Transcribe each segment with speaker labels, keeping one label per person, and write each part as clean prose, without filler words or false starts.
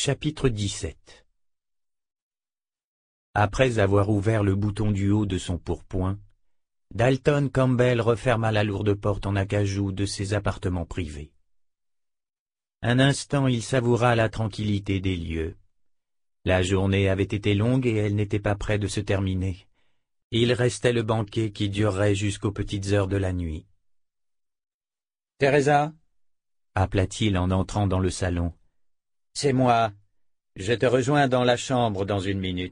Speaker 1: Chapitre 17. Après avoir ouvert le bouton du haut de son pourpoint, Dalton Campbell referma la lourde porte en acajou de ses appartements privés. Un instant il savoura la tranquillité des lieux. La journée avait été longue et elle n'était pas près de se terminer. Il restait le banquet qui durerait jusqu'aux petites heures de la nuit. « Teresa » appela-t-il en entrant dans le salon. « C'est moi. Je te rejoins dans la chambre dans une minute. »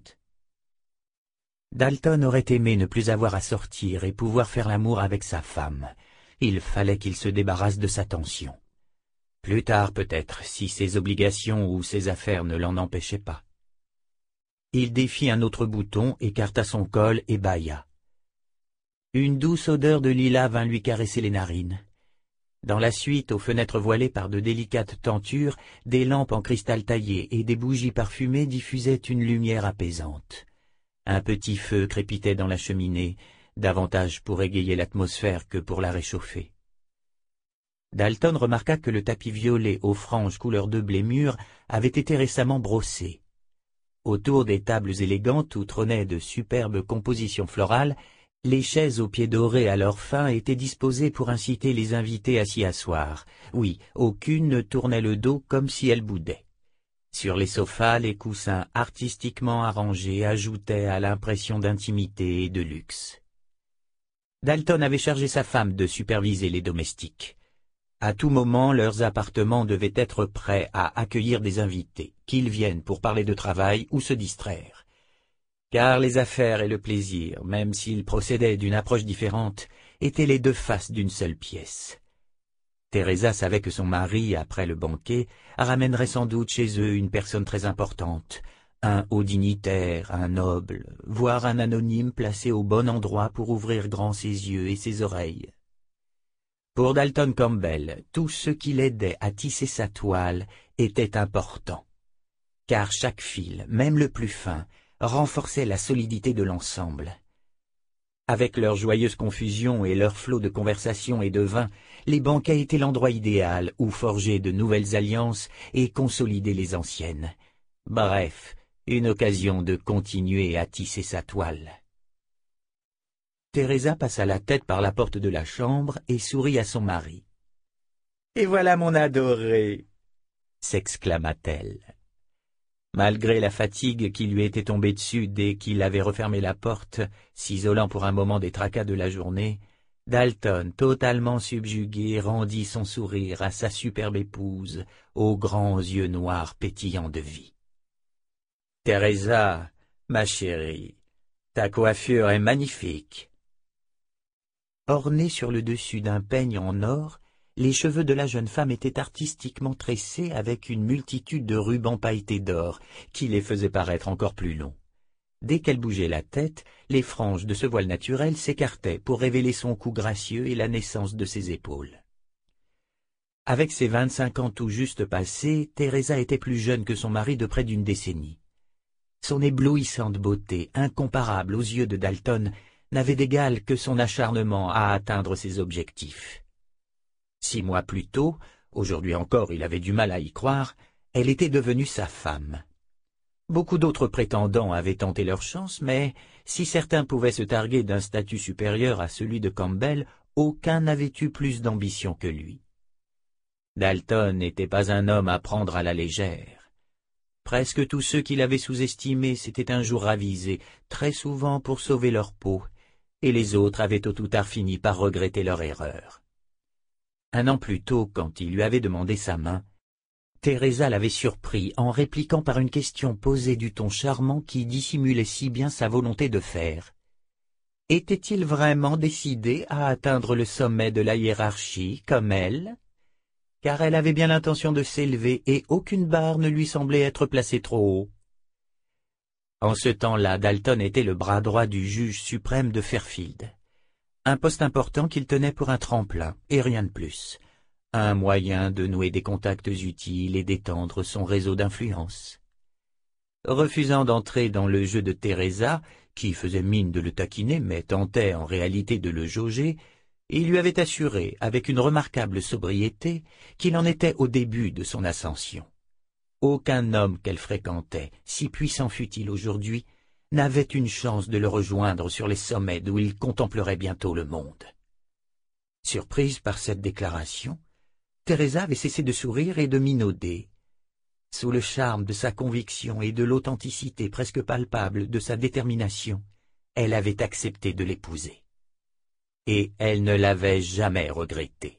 Speaker 1: Dalton aurait aimé ne plus avoir à sortir et pouvoir faire l'amour avec sa femme. Il fallait qu'il se débarrasse de sa tension. Plus tard peut-être, si ses obligations ou ses affaires ne l'en empêchaient pas. Il défit un autre bouton, écarta son col et bâilla. Une douce odeur de lilas vint lui caresser les narines. Dans la suite, aux fenêtres voilées par de délicates tentures, des lampes en cristal taillé et des bougies parfumées diffusaient une lumière apaisante. Un petit feu crépitait dans la cheminée, davantage pour égayer l'atmosphère que pour la réchauffer. Dalton remarqua que le tapis violet aux franges couleur de blé mûr avait été récemment brossé. Autour des tables élégantes où trônaient de superbes compositions florales, les chaises aux pieds dorés à leur fin étaient disposées pour inciter les invités à s'y asseoir. Oui, aucune ne tournait le dos comme si elle boudait. Sur les sofas, les coussins artistiquement arrangés ajoutaient à l'impression d'intimité et de luxe. Dalton avait chargé sa femme de superviser les domestiques. À tout moment, leurs appartements devaient être prêts à accueillir des invités, qu'ils viennent pour parler de travail ou se distraire. Car les affaires et le plaisir, même s'ils procédaient d'une approche différente, étaient les deux faces d'une seule pièce. Teresa savait que son mari, après le banquet, ramènerait sans doute chez eux une personne très importante, un haut dignitaire, un noble, voire un anonyme placé au bon endroit pour ouvrir grand ses yeux et ses oreilles. Pour Dalton Campbell, tout ce qui l'aidait à tisser sa toile était important, car chaque fil, même le plus fin, renforçait la solidité de l'ensemble. Avec leur joyeuse confusion et leur flot de conversation et de vin, les banquets étaient l'endroit idéal où forger de nouvelles alliances et consolider les anciennes. Bref, une occasion de continuer à tisser sa toile. Teresa passa la tête par la porte de la chambre et sourit à son mari. « Et voilà mon adoré !» s'exclama-t-elle. Malgré la fatigue qui lui était tombée dessus dès qu'il avait refermé la porte, s'isolant pour un moment des tracas de la journée, Dalton, totalement subjugué, rendit son sourire à sa superbe épouse, aux grands yeux noirs pétillants de vie. « Teresa, ma chérie, ta coiffure est magnifique. » Ornés sur le dessus d'un peigne en or, les cheveux de la jeune femme étaient artistiquement tressés avec une multitude de rubans pailletés d'or, qui les faisaient paraître encore plus longs. Dès qu'elle bougeait la tête, les franges de ce voile naturel s'écartaient pour révéler son cou gracieux et la naissance de ses épaules. Avec ses 25 ans tout juste passés, Teresa était plus jeune que son mari de près d'une décennie. Son éblouissante beauté, incomparable aux yeux de Dalton, n'avait d'égal que son acharnement à atteindre ses objectifs. 6 mois plus tôt, aujourd'hui encore il avait du mal à y croire, elle était devenue sa femme. Beaucoup d'autres prétendants avaient tenté leur chance, mais si certains pouvaient se targuer d'un statut supérieur à celui de Campbell, aucun n'avait eu plus d'ambition que lui. Dalton n'était pas un homme à prendre à la légère. Presque tous ceux qui l'avaient sous-estimé s'étaient un jour ravisés, très souvent pour sauver leur peau, et les autres avaient tôt ou tard fini par regretter leur erreur. 1 an plus tôt, quand il lui avait demandé sa main, Teresa l'avait surpris en répliquant par une question posée du ton charmant qui dissimulait si bien sa volonté de faire. Était-il vraiment décidé à atteindre le sommet de la hiérarchie, comme elle? Car elle avait bien l'intention de s'élever et aucune barre ne lui semblait être placée trop haut. En ce temps-là, Dalton était le bras droit du juge suprême de Fairfield. Un poste important qu'il tenait pour un tremplin, et rien de plus. Un moyen de nouer des contacts utiles et d'étendre son réseau d'influence. Refusant d'entrer dans le jeu de Teresa, qui faisait mine de le taquiner mais tentait en réalité de le jauger, il lui avait assuré, avec une remarquable sobriété, qu'il en était au début de son ascension. Aucun homme qu'elle fréquentait, si puissant fût-il aujourd'hui, n'avait une chance de le rejoindre sur les sommets d'où il contemplerait bientôt le monde. Surprise par cette déclaration, Teresa avait cessé de sourire et de minauder. Sous le charme de sa conviction et de l'authenticité presque palpable de sa détermination, elle avait accepté de l'épouser. Et elle ne l'avait jamais regretté.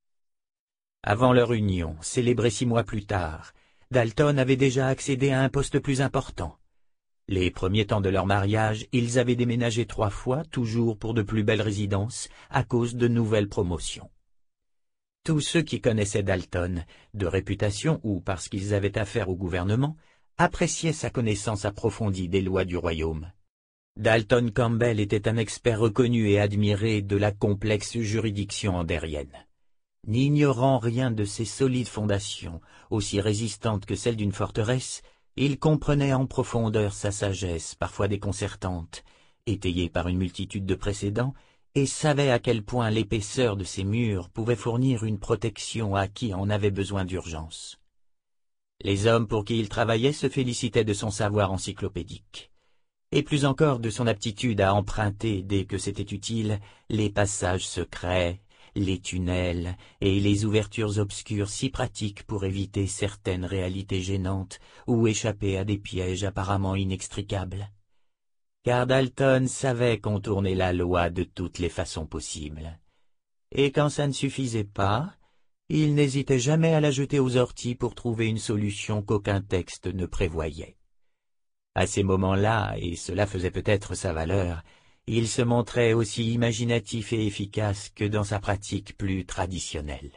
Speaker 1: Avant leur union, célébrée 6 mois plus tard, Dalton avait déjà accédé à un poste plus important. Les premiers temps de leur mariage, ils avaient déménagé 3 fois, toujours pour de plus belles résidences, à cause de nouvelles promotions. Tous ceux qui connaissaient Dalton, de réputation ou parce qu'ils avaient affaire au gouvernement, appréciaient sa connaissance approfondie des lois du royaume. Dalton Campbell était un expert reconnu et admiré de la complexe juridiction andérienne. N'ignorant rien de ses solides fondations, aussi résistantes que celles d'une forteresse, il comprenait en profondeur sa sagesse, parfois déconcertante, étayée par une multitude de précédents, et savait à quel point l'épaisseur de ses murs pouvait fournir une protection à qui en avait besoin d'urgence. Les hommes pour qui il travaillait se félicitaient de son savoir encyclopédique, et plus encore de son aptitude à emprunter, dès que c'était utile, les passages secrets, les tunnels et les ouvertures obscures si pratiques pour éviter certaines réalités gênantes ou échapper à des pièges apparemment inextricables. Car Dalton savait contourner la loi de toutes les façons possibles. Et quand ça ne suffisait pas, il n'hésitait jamais à la jeter aux orties pour trouver une solution qu'aucun texte ne prévoyait. À ces moments-là, et cela faisait peut-être sa valeur, il se montrait aussi imaginatif et efficace que dans sa pratique plus traditionnelle.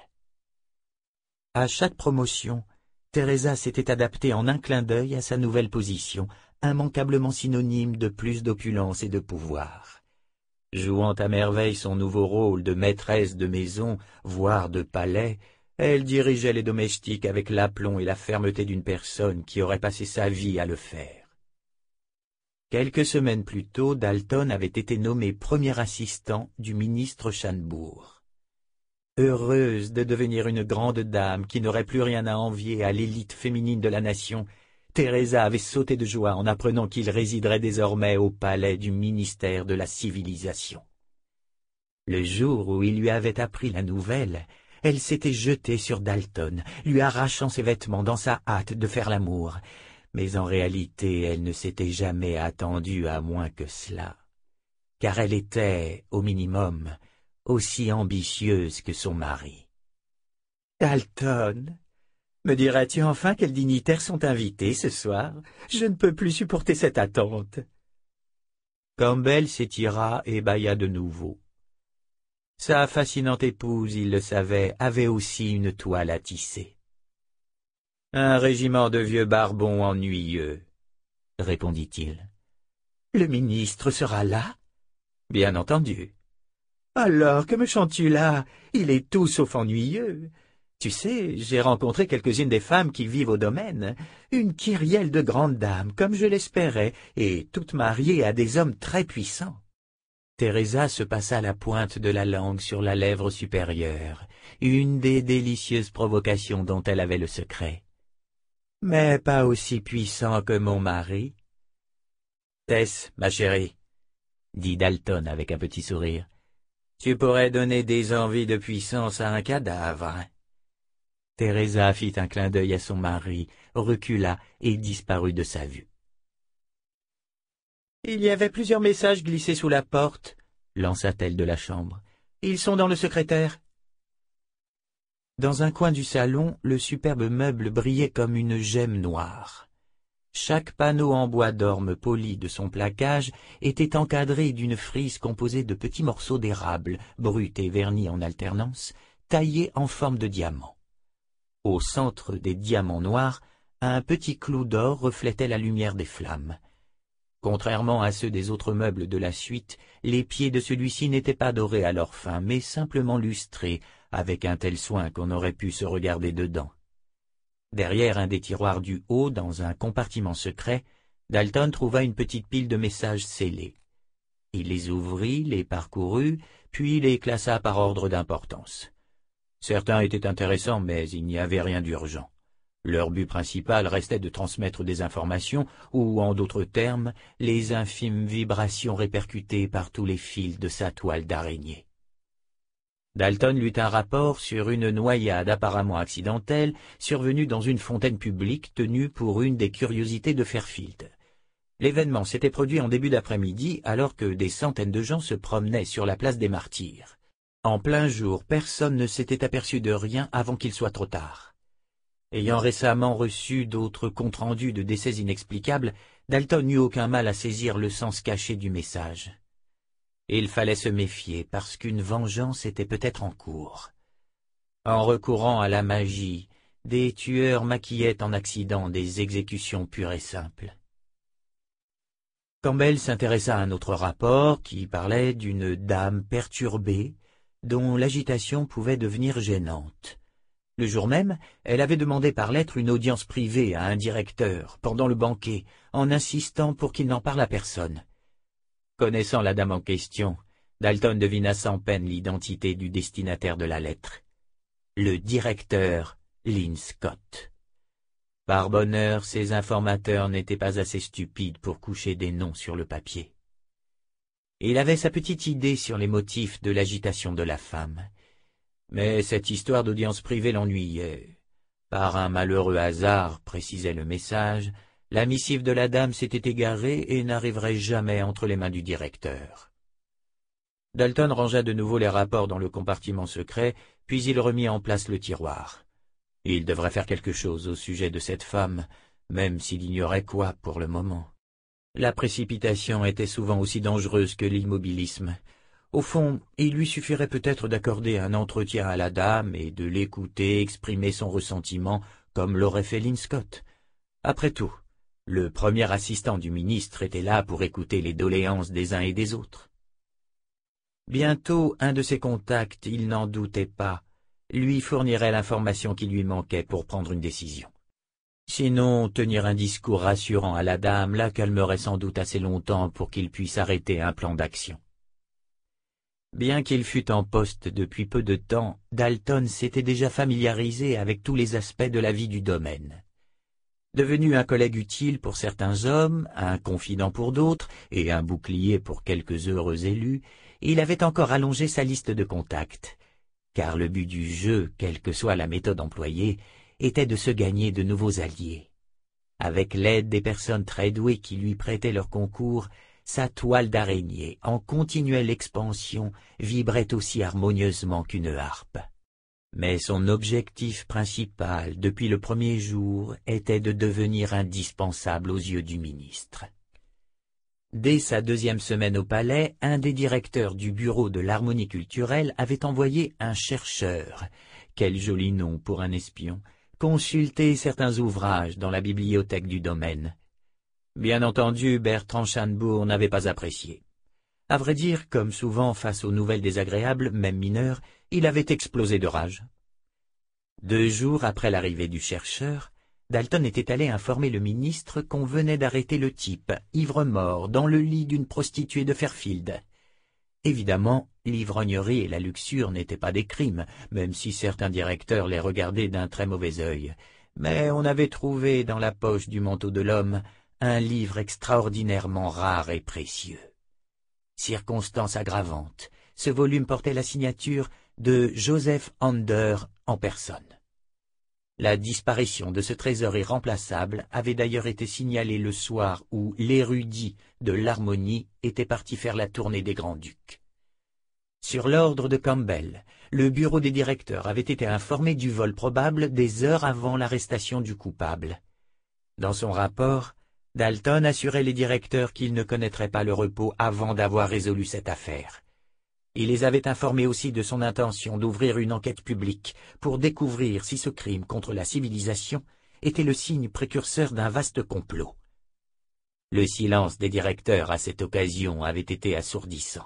Speaker 1: À chaque promotion, Teresa s'était adaptée en un clin d'œil à sa nouvelle position, immanquablement synonyme de plus d'opulence et de pouvoir. Jouant à merveille son nouveau rôle de maîtresse de maison, voire de palais, elle dirigeait les domestiques avec l'aplomb et la fermeté d'une personne qui aurait passé sa vie à le faire. Quelques semaines plus tôt, Dalton avait été nommé premier assistant du ministre Shanbourg. Heureuse de devenir une grande dame qui n'aurait plus rien à envier à l'élite féminine de la nation, Teresa avait sauté de joie en apprenant qu'il résiderait désormais au palais du ministère de la civilisation. Le jour où il lui avait appris la nouvelle, elle s'était jetée sur Dalton, lui arrachant ses vêtements dans sa hâte de faire l'amour. Mais en réalité, elle ne s'était jamais attendue à moins que cela, car elle était, au minimum, aussi ambitieuse que son mari. « Dalton, me diras-tu enfin quels dignitaires sont invités ce soir? Je ne peux plus supporter cette attente. » Campbell s'étira et bâilla de nouveau. Sa fascinante épouse, il le savait, avait aussi une toile à tisser. « Un régiment de vieux barbons ennuyeux, » répondit-il. « Le ministre sera là? »« Bien entendu. »« Alors, que me chantes-tu là? Il est tout sauf ennuyeux. Tu sais, j'ai rencontré quelques-unes des femmes qui vivent au domaine, une kyrielle de grandes dames, comme je l'espérais, et toutes mariées à des hommes très puissants. » Teresa se passa la pointe de la langue sur la lèvre supérieure, une des délicieuses provocations dont elle avait le secret. « Mais pas aussi puissant que mon mari. »« Tess, ma chérie, » dit Dalton avec un petit sourire, « tu pourrais donner des envies de puissance à un cadavre. » Teresa fit un clin d'œil à son mari, recula et disparut de sa vue. « Il y avait plusieurs messages glissés sous la porte, » lança-t-elle de la chambre. « Ils sont dans le secrétaire. » Dans un coin du salon, le superbe meuble brillait comme une gemme noire. Chaque panneau en bois d'orme poli de son plaquage était encadré d'une frise composée de petits morceaux d'érable, bruts et vernis en alternance, taillés en forme de diamant. Au centre des diamants noirs, un petit clou d'or reflétait la lumière des flammes. Contrairement à ceux des autres meubles de la suite, les pieds de celui-ci n'étaient pas dorés à leur fin, mais simplement lustrés, avec un tel soin qu'on aurait pu se regarder dedans. Derrière un des tiroirs du haut, dans un compartiment secret, Dalton trouva une petite pile de messages scellés. Il les ouvrit, les parcourut, puis les classa par ordre d'importance. Certains étaient intéressants, mais il n'y avait rien d'urgent. Leur but principal restait de transmettre des informations ou, en d'autres termes, les infimes vibrations répercutées par tous les fils de sa toile d'araignée. Dalton lut un rapport sur une noyade apparemment accidentelle survenue dans une fontaine publique tenue pour une des curiosités de Fairfield. L'événement s'était produit en début d'après-midi alors que des centaines de gens se promenaient sur la place des Martyrs. En plein jour, personne ne s'était aperçu de rien avant qu'il soit trop tard. Ayant récemment reçu d'autres comptes rendus de décès inexplicables, Dalton n'eut aucun mal à saisir le sens caché du message. Il fallait se méfier parce qu'une vengeance était peut-être en cours. En recourant à la magie, des tueurs maquillaient en accident des exécutions pures et simples. Campbell s'intéressa à un autre rapport qui parlait d'une dame perturbée dont l'agitation pouvait devenir gênante. Le jour même, elle avait demandé par lettre une audience privée à un directeur pendant le banquet, en insistant pour qu'il n'en parle à personne. Connaissant la dame en question, Dalton devina sans peine l'identité du destinataire de la lettre. Le directeur Lynn Scott. Par bonheur, ces informateurs n'étaient pas assez stupides pour coucher des noms sur le papier. Il avait sa petite idée sur les motifs de l'agitation de la femme. Mais cette histoire d'audience privée l'ennuyait. Par un malheureux hasard, précisait le message, la missive de la dame s'était égarée et n'arriverait jamais entre les mains du directeur. Dalton rangea de nouveau les rapports dans le compartiment secret, puis il remit en place le tiroir. Il devrait faire quelque chose au sujet de cette femme, même s'il ignorait quoi pour le moment. La précipitation était souvent aussi dangereuse que l'immobilisme. Au fond, il lui suffirait peut-être d'accorder un entretien à la dame et de l'écouter exprimer son ressentiment comme l'aurait fait Lynn Scott. Après tout, le premier assistant du ministre était là pour écouter les doléances des uns et des autres. Bientôt, un de ses contacts, il n'en doutait pas, lui fournirait l'information qui lui manquait pour prendre une décision. Sinon, tenir un discours rassurant à la dame la calmerait sans doute assez longtemps pour qu'il puisse arrêter un plan d'action. Bien qu'il fût en poste depuis peu de temps, Dalton s'était déjà familiarisé avec tous les aspects de la vie du domaine. Devenu un collègue utile pour certains hommes, un confident pour d'autres, et un bouclier pour quelques heureux élus, il avait encore allongé sa liste de contacts. Car le but du jeu, quelle que soit la méthode employée, était de se gagner de nouveaux alliés. Avec l'aide des personnes très douées qui lui prêtaient leur concours, sa toile d'araignée, en continuelle expansion, vibrait aussi harmonieusement qu'une harpe. Mais son objectif principal, depuis le premier jour, était de devenir indispensable aux yeux du ministre. Dès sa deuxième semaine au palais, un des directeurs du bureau de l'harmonie culturelle avait envoyé un chercheur, quel joli nom pour un espion, consulter certains ouvrages dans la bibliothèque du domaine. Bien entendu, Bertrand Schanbourg n'avait pas apprécié. À vrai dire, comme souvent face aux nouvelles désagréables, même mineures, il avait explosé de rage. 2 jours après l'arrivée du chercheur, Dalton était allé informer le ministre qu'on venait d'arrêter le type, ivre-mort, dans le lit d'une prostituée de Fairfield. Évidemment, l'ivrognerie et la luxure n'étaient pas des crimes, même si certains directeurs les regardaient d'un très mauvais œil. Mais on avait trouvé dans la poche du manteau de l'homme un livre extraordinairement rare et précieux. Circonstance aggravante, ce volume portait la signature de Joseph Ander en personne. La disparition de ce trésor irremplaçable avait d'ailleurs été signalée le soir où l'érudit de l'harmonie était parti faire la tournée des Grands-Ducs. Sur l'ordre de Campbell, le bureau des directeurs avait été informé du vol probable des heures avant l'arrestation du coupable. Dans son rapport, Dalton assurait les directeurs qu'ils ne connaîtraient pas le repos avant d'avoir résolu cette affaire. Il les avait informés aussi de son intention d'ouvrir une enquête publique pour découvrir si ce crime contre la civilisation était le signe précurseur d'un vaste complot. Le silence des directeurs à cette occasion avait été assourdissant.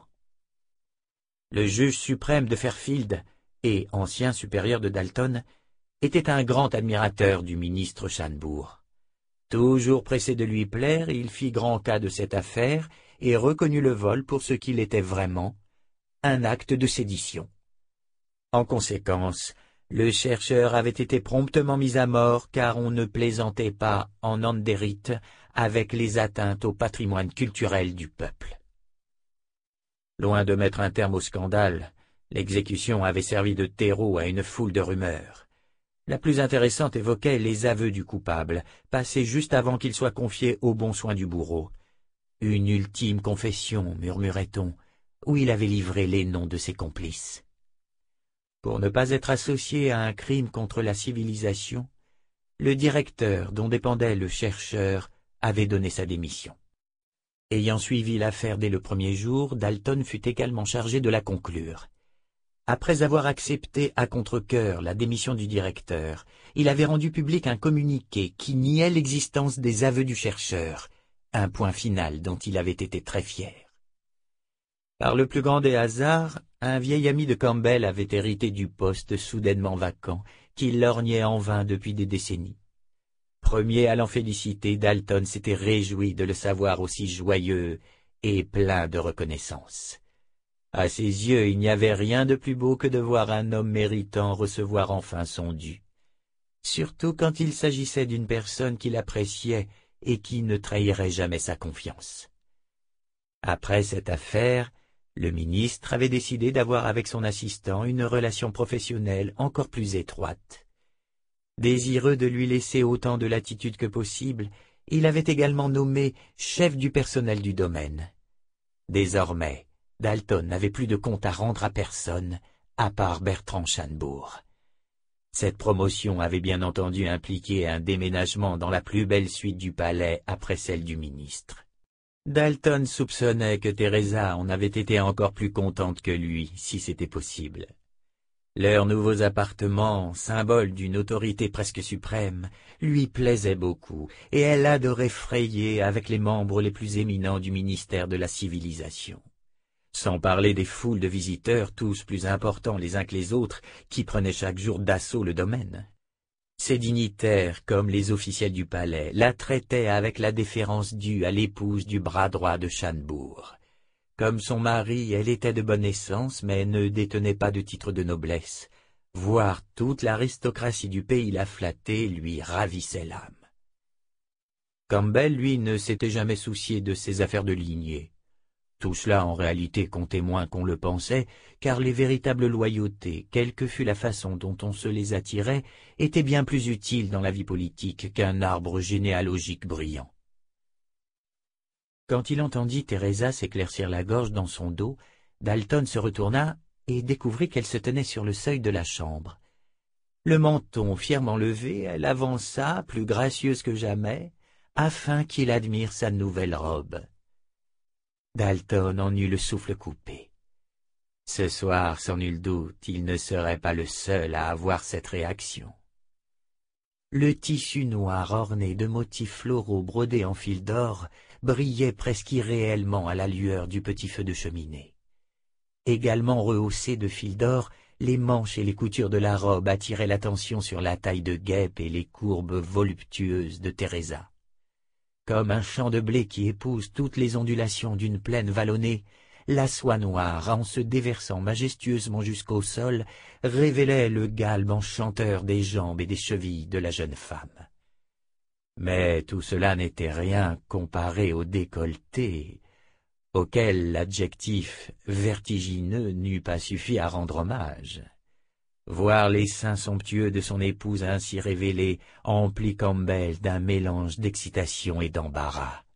Speaker 1: Le juge suprême de Fairfield et ancien supérieur de Dalton était un grand admirateur du ministre Schanbourg. Toujours pressé de lui plaire, il fit grand cas de cette affaire et reconnut le vol pour ce qu'il était vraiment, un acte de sédition. En conséquence, Le chercheur avait été promptement mis à mort car on ne plaisantait pas en Anderith avec les atteintes au patrimoine culturel du peuple. Loin de mettre un terme au scandale, l'exécution avait servi de terreau à une foule de rumeurs. La plus intéressante évoquait les aveux du coupable, passés juste avant qu'il soit confié aux bons soins du bourreau. Une ultime confession, murmurait-on, où il avait livré les noms de ses complices. Pour ne pas être associé à un crime contre la civilisation, le directeur dont dépendait le chercheur avait donné sa démission. Ayant suivi l'affaire dès le premier jour, Dalton fut également chargé de la conclure. Après avoir accepté à contre-cœur la démission du directeur, il avait rendu public un communiqué qui niait l'existence des aveux du chercheur, un point final dont il avait été très fier. Par le plus grand des hasards, un vieil ami de Campbell avait hérité du poste soudainement vacant, qu'il lorgnait en vain depuis des décennies. Premier à l'en féliciter, Dalton s'était réjoui de le savoir aussi joyeux et plein de reconnaissance. À ses yeux, il n'y avait rien de plus beau que de voir un homme méritant recevoir enfin son dû, surtout quand il s'agissait d'une personne qu'il appréciait et qui ne trahirait jamais sa confiance. Après cette affaire, le ministre avait décidé d'avoir avec son assistant une relation professionnelle encore plus étroite. Désireux de lui laisser autant de latitude que possible, il avait également nommé chef du personnel du domaine. Désormais, Dalton n'avait plus de compte à rendre à personne, à part Bertrand Schambourg. Cette promotion avait bien entendu impliqué un déménagement dans la plus belle suite du palais après celle du ministre. Dalton soupçonnait que Teresa en avait été encore plus contente que lui, si c'était possible. Leurs nouveaux appartements, symboles d'une autorité presque suprême, lui plaisaient beaucoup, et elle adorait frayer avec les membres les plus éminents du ministère de la civilisation. Sans parler des foules de visiteurs, tous plus importants les uns que les autres, qui prenaient chaque jour d'assaut le domaine. Ces dignitaires, comme les officiels du palais, la traitaient avec la déférence due à l'épouse du bras droit de Schambourg. Comme son mari, elle était de bonne naissance, mais ne détenait pas de titre de noblesse. Voir toute l'aristocratie du pays la flatter lui ravissait l'âme. Campbell, lui, ne s'était jamais soucié de ses affaires de lignée. Tout cela, en réalité, comptait moins qu'on le pensait, car les véritables loyautés, quelle que fût la façon dont on se les attirait, étaient bien plus utiles dans la vie politique qu'un arbre généalogique brillant. Quand il entendit Teresa s'éclaircir la gorge dans son dos, Dalton se retourna et découvrit qu'elle se tenait sur le seuil de la chambre. Le menton fièrement levé, elle avança, plus gracieuse que jamais, afin qu'il admire sa nouvelle robe. Dalton en eut le souffle coupé. Ce soir, sans nul doute, il ne serait pas le seul à avoir cette réaction. Le tissu noir orné de motifs floraux brodés en fil d'or brillait presque irréellement à la lueur du petit feu de cheminée. Également rehaussés de fil d'or, les manches et les coutures de la robe attiraient l'attention sur la taille de guêpe et les courbes voluptueuses de Teresa. Comme un champ de blé qui épouse toutes les ondulations d'une plaine vallonnée, la soie noire, en se déversant majestueusement jusqu'au sol, révélait le galbe enchanteur des jambes et des chevilles de la jeune femme. Mais tout cela n'était rien comparé au décolleté, auquel l'adjectif vertigineux n'eût pas suffi à rendre hommage. Voir les seins somptueux de son épouse ainsi révélés emplit Campbell d'un mélange d'excitation et d'embarras.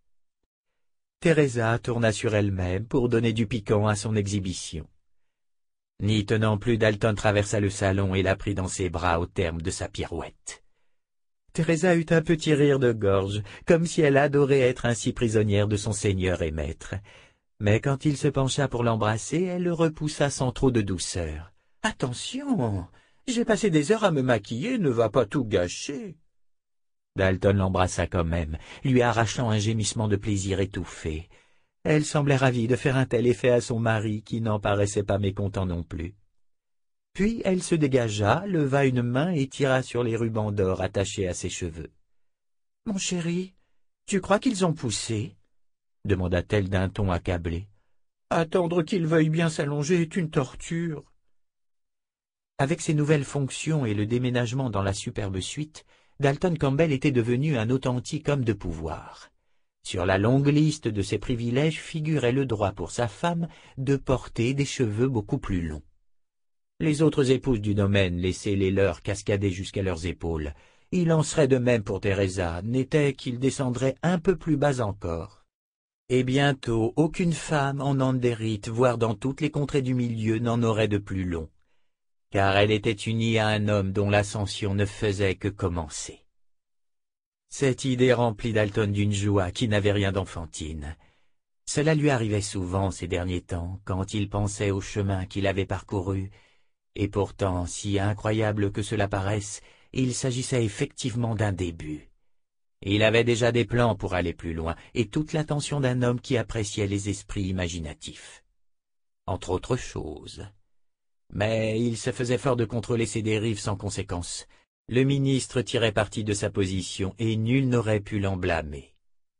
Speaker 1: Teresa tourna sur elle-même pour donner du piquant à son exhibition. N'y tenant plus, Dalton traversa le salon et la prit dans ses bras au terme de sa pirouette. Teresa eut un petit rire de gorge, comme si elle adorait être ainsi prisonnière de son seigneur et maître. Mais quand il se pencha pour l'embrasser, elle le repoussa sans trop de douceur. « Attention, j'ai passé des heures à me maquiller, ne va pas tout gâcher. » Dalton l'embrassa quand même, lui arrachant un gémissement de plaisir étouffé. Elle semblait ravie de faire un tel effet à son mari, qui n'en paraissait pas mécontent non plus. Puis elle se dégagea, leva une main et tira sur les rubans d'or attachés à ses cheveux. « Mon chéri, tu crois qu'ils ont poussé ?» demanda-t-elle d'un ton accablé. « Attendre qu'ils veuillent bien s'allonger est une torture. » Avec ses nouvelles fonctions et le déménagement dans la superbe suite, Dalton Campbell était devenu un authentique homme de pouvoir. Sur la longue liste de ses privilèges figurait le droit pour sa femme de porter des cheveux beaucoup plus longs. Les autres épouses du domaine laissaient les leurs cascader jusqu'à leurs épaules. Il en serait de même pour Teresa, n'était qu'il descendrait un peu plus bas encore. Et bientôt, aucune femme en Anderith, voire dans toutes les contrées du milieu, n'en aurait de plus long, car elle était unie à un homme dont l'ascension ne faisait que commencer. Cette idée remplit Dalton d'une joie qui n'avait rien d'enfantine. Cela lui arrivait souvent ces derniers temps, quand il pensait au chemin qu'il avait parcouru, et pourtant, si incroyable que cela paraisse, il s'agissait effectivement d'un début. Il avait déjà des plans pour aller plus loin, et toute l'attention d'un homme qui appréciait les esprits imaginatifs. Entre autres choses. Mais il se faisait fort de contrôler ses dérives sans conséquence. Le ministre tirait parti de sa position, et nul n'aurait pu l'en blâmer.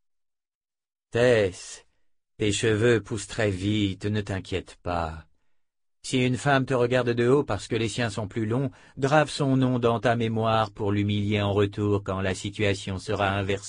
Speaker 1: « Tess, tes cheveux poussent très vite, ne t'inquiète pas. Si une femme te regarde de haut parce que les siens sont plus longs, grave son nom dans ta mémoire pour l'humilier en retour quand la situation sera inversée. »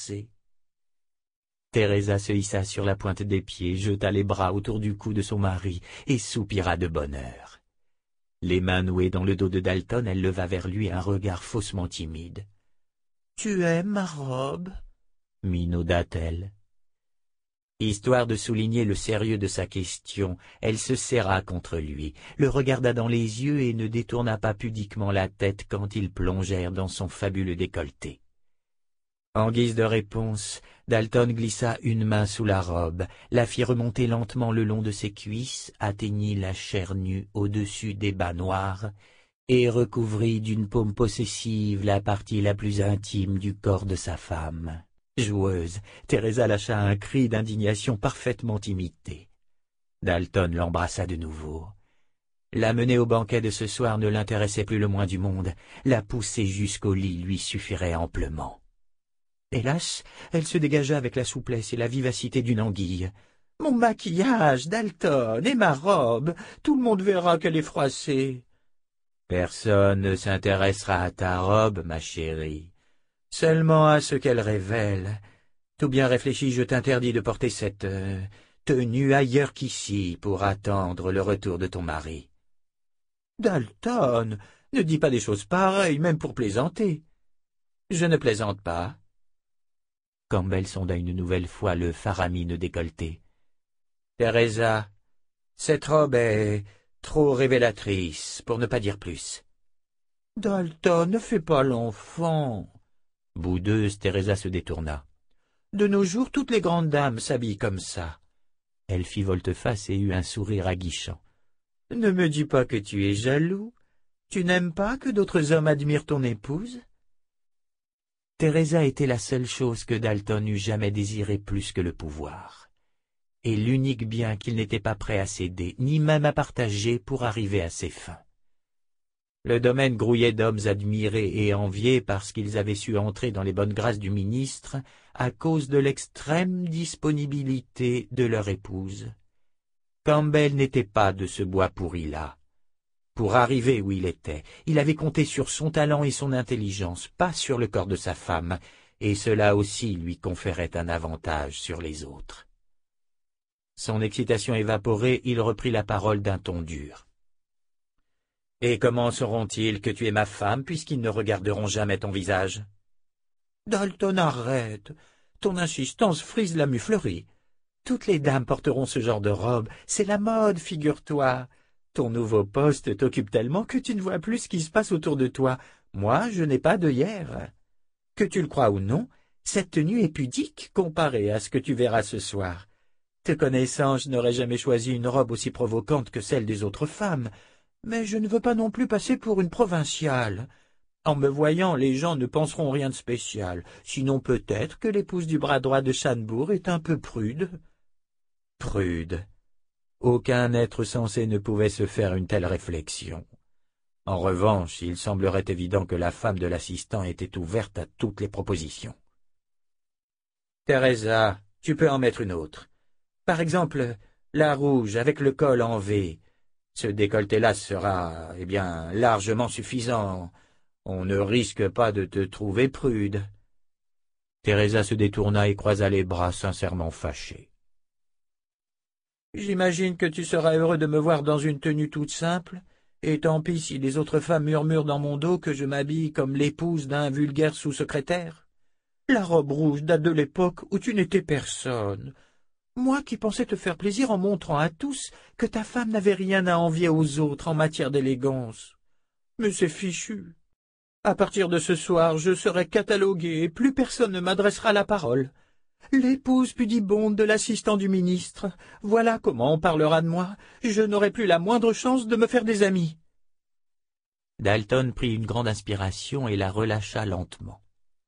Speaker 1: Teresa se hissa sur la pointe des pieds, jeta les bras autour du cou de son mari et soupira de bonheur. Les mains nouées dans le dos de Dalton, elle leva vers lui un regard faussement timide. « Tu aimes ma robe ?» minauda-t-elle. Histoire de souligner le sérieux de sa question, elle se serra contre lui, le regarda dans les yeux et ne détourna pas pudiquement la tête quand ils plongèrent dans son fabuleux décolleté. En guise de réponse, Dalton glissa une main sous la robe, la fit remonter lentement le long de ses cuisses, atteignit la chair nue au-dessus des bas noirs, et recouvrit d'une paume possessive la partie la plus intime du corps de sa femme. Joueuse, Teresa lâcha un cri d'indignation parfaitement imité. Dalton l'embrassa de nouveau. La mener au banquet de ce soir ne l'intéressait plus le moins du monde, la pousser jusqu'au lit lui suffirait amplement. Hélas, elle se dégagea avec la souplesse et la vivacité d'une anguille. « Mon maquillage, Dalton, et ma robe, tout le monde verra qu'elle est froissée. »« Personne ne s'intéressera à ta robe, ma chérie, seulement à ce qu'elle révèle. Tout bien réfléchi, je t'interdis de porter cette tenue ailleurs qu'ici pour attendre le retour de ton mari. »« Dalton, ne dis pas des choses pareilles, même pour plaisanter. »« Je ne plaisante pas. » Campbell sonda une nouvelle fois le faramineux décolleté. « Teresa, cette robe est trop révélatrice, pour ne pas dire plus. »« Dalton, ne fais pas l'enfant. » Boudeuse, Teresa se détourna. « De nos jours, toutes les grandes dames s'habillent comme ça. » Elle fit volte-face et eut un sourire aguichant. « Ne me dis pas que tu es jaloux. Tu n'aimes pas que d'autres hommes admirent ton épouse ?» Teresa était la seule chose que Dalton eût jamais désirée plus que le pouvoir, et l'unique bien qu'il n'était pas prêt à céder, ni même à partager pour arriver à ses fins. Le domaine grouillait d'hommes admirés et enviés parce qu'ils avaient su entrer dans les bonnes grâces du ministre à cause de l'extrême disponibilité de leur épouse. Campbell n'était pas de ce bois pourri-là. Pour arriver où il était, il avait compté sur son talent et son intelligence, pas sur le corps de sa femme, et cela aussi lui conférait un avantage sur les autres. Son excitation évaporée, il reprit la parole d'un ton dur. « Et comment sauront-ils que tu es ma femme, puisqu'ils ne regarderont jamais ton visage ?»« Dalton, arrête. Ton insistance frise la muflerie. Toutes les dames porteront ce genre de robe, c'est la mode, figure-toi. Ton nouveau poste t'occupe tellement que tu ne vois plus ce qui se passe autour de toi. Moi, je n'ai pas d'œillère. Que tu le crois ou non, cette tenue est pudique comparée à ce que tu verras ce soir. Te connaissant, je n'aurais jamais choisi une robe aussi provocante que celle des autres femmes, mais je ne veux pas non plus passer pour une provinciale. En me voyant, les gens ne penseront rien de spécial, sinon peut-être que l'épouse du bras droit de Schanbourg est un peu prude. » Prude. Aucun être sensé ne pouvait se faire une telle réflexion. En revanche, il semblerait évident que la femme de l'assistant était ouverte à toutes les propositions. « Teresa, tu peux en mettre une autre. Par exemple, la rouge avec le col en V. Ce décolleté-là sera, eh bien, largement suffisant. On ne risque pas de te trouver prude. » Teresa se détourna et croisa les bras, sincèrement fâchée. « J'imagine que tu seras heureux de me voir dans une tenue toute simple, et tant pis si les autres femmes murmurent dans mon dos que je m'habille comme l'épouse d'un vulgaire sous-secrétaire. La robe rouge date de l'époque où tu n'étais personne. Moi qui pensais te faire plaisir en montrant à tous que ta femme n'avait rien à envier aux autres en matière d'élégance. Mais c'est fichu. À partir de ce soir, je serai cataloguée et plus personne ne m'adressera la parole. L'épouse pudibonde de l'assistant du ministre, voilà comment on parlera de moi. Je n'aurai plus la moindre chance de me faire des amis. » Dalton prit une grande inspiration et la relâcha lentement.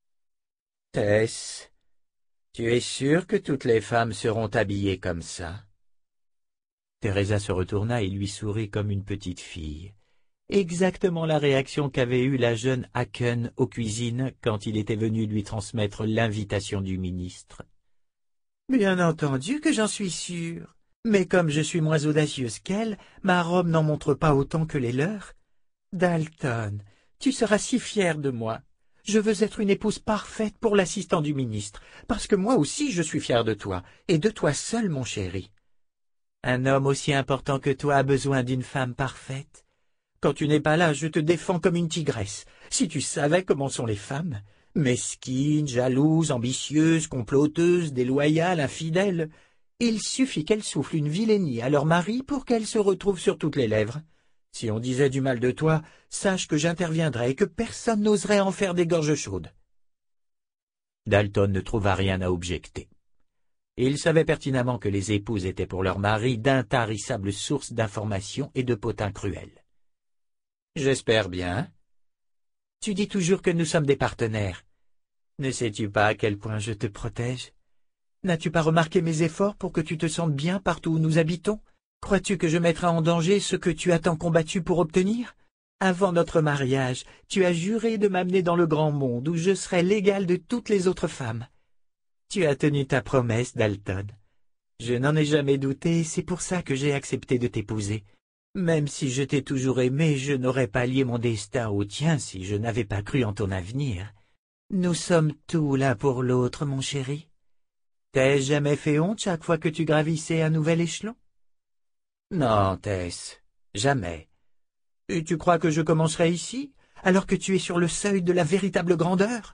Speaker 1: « Tess, tu es sûre que toutes les femmes seront habillées comme ça ?» Teresa se retourna et lui sourit comme une petite fille. Exactement la réaction qu'avait eue la jeune Haken aux cuisines quand il était venu lui transmettre l'invitation du ministre. « Bien entendu que j'en suis sûre, mais comme je suis moins audacieuse qu'elle, ma robe n'en montre pas autant que les leurs. Dalton, tu seras si fier de moi. Je veux être une épouse parfaite pour l'assistant du ministre, parce que moi aussi je suis fier de toi, et de toi seul, mon chéri. Un homme aussi important que toi a besoin d'une femme parfaite. Quand tu n'es pas là, je te défends comme une tigresse. Si tu savais comment sont les femmes, mesquines, jalouses, ambitieuses, comploteuses, déloyales, infidèles, il suffit qu'elles soufflent une vilainie à leur mari pour qu'elles se retrouvent sur toutes les lèvres. Si on disait du mal de toi, sache que j'interviendrai et que personne n'oserait en faire des gorges chaudes. » Dalton ne trouva rien à objecter. Il savait pertinemment que les épouses étaient pour leurs maris d'intarissables sources d'informations et de potins cruels. « J'espère bien. Tu dis toujours que nous sommes des partenaires. Ne sais-tu pas à quel point je te protège? N'as-tu pas remarqué mes efforts pour que tu te sentes bien partout où nous habitons? Crois-tu que je mettrai en danger ce que tu as tant combattu pour obtenir? Avant notre mariage, tu as juré de m'amener dans le grand monde où je serai l'égale de toutes les autres femmes. Tu as tenu ta promesse, Dalton. Je n'en ai jamais douté, c'est pour ça que j'ai accepté de t'épouser. Même si je t'ai toujours aimé, je n'aurais pas lié mon destin au tien si je n'avais pas cru en ton avenir. Nous sommes tout l'un pour l'autre, mon chéri. T'ai-je jamais fait honte chaque fois que tu gravissais un nouvel échelon? Non, Tess, jamais. Et tu crois que je commencerai ici, alors que tu es sur le seuil de la véritable grandeur?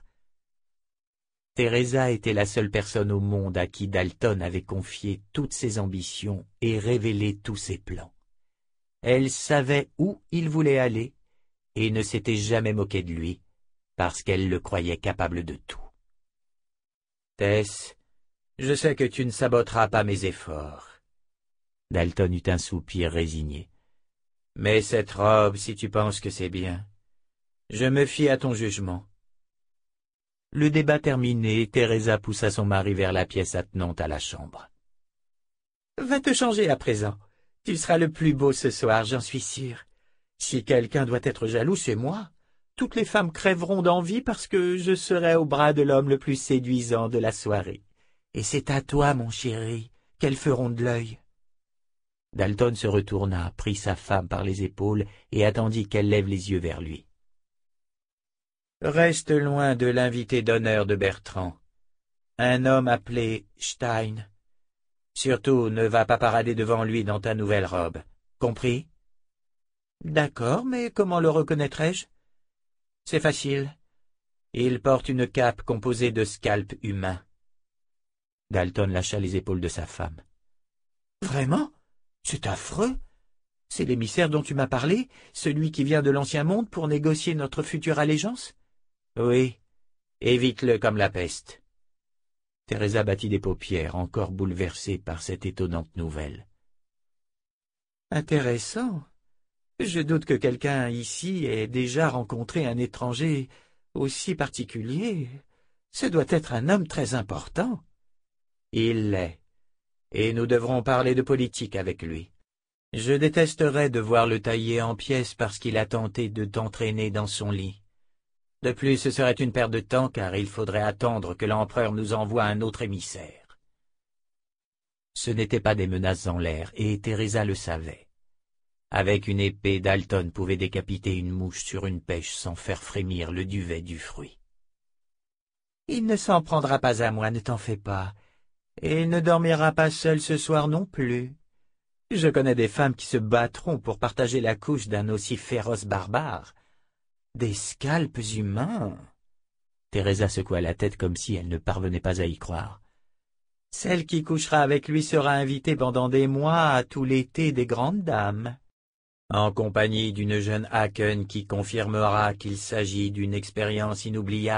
Speaker 1: Teresa était la seule personne au monde à qui Dalton avait confié toutes ses ambitions et révélé tous ses plans. Elle savait où il voulait aller et ne s'était jamais moquée de lui, parce qu'elle le croyait capable de tout. Tess, je sais que tu ne saboteras pas mes efforts. Dalton eut un soupir résigné. Mais cette robe, si tu penses que c'est bien, je me fie à ton jugement. Le débat terminé, Teresa poussa son mari vers la pièce attenante à la chambre. Va te changer à présent. Tu seras le plus beau ce soir, j'en suis sûr. Si quelqu'un doit être jaloux, c'est moi. Toutes les femmes crèveront d'envie parce que je serai au bras de l'homme le plus séduisant de la soirée. Et c'est à toi, mon chéri, qu'elles feront de l'œil. Dalton se retourna, prit sa femme par les épaules et attendit qu'elle lève les yeux vers lui. Reste loin de l'invité d'honneur de Bertrand, un homme appelé Stein. Surtout, ne va pas parader devant lui dans ta nouvelle robe. Compris? D'accord, mais comment le reconnaîtrai-je? C'est facile. Il porte une cape composée de scalps humains. Dalton lâcha les épaules de sa femme. Vraiment? C'est affreux. C'est l'émissaire dont tu m'as parlé, celui qui vient de l'ancien monde pour négocier notre future allégeance? Oui, évite-le comme la peste. Teresa battit des paupières, encore bouleversée par cette étonnante nouvelle. Intéressant. Je doute que quelqu'un ici ait déjà rencontré un étranger aussi particulier. Ce doit être un homme très important. Il l'est, et nous devrons parler de politique avec lui. Je détesterais de voir le tailler en pièces parce qu'il a tenté de t'entraîner dans son lit. De plus, ce serait une perte de temps car il faudrait attendre que l'empereur nous envoie un autre émissaire. Ce n'étaient pas des menaces en l'air, et Teresa le savait. Avec une épée, Dalton pouvait décapiter une mouche sur une pêche sans faire frémir le duvet du fruit. « Il ne s'en prendra pas à moi, ne t'en fais pas, et il ne dormira pas seul ce soir non plus. Je connais des femmes qui se battront pour partager la couche d'un aussi féroce barbare. Des scalpes humains !» Teresa secoua la tête comme si elle ne parvenait pas à y croire. « Celle qui couchera avec lui sera invitée pendant des mois à tout l'été des grandes dames, en compagnie d'une jeune Haken qui confirmera qu'il s'agit d'une expérience inoubliable, »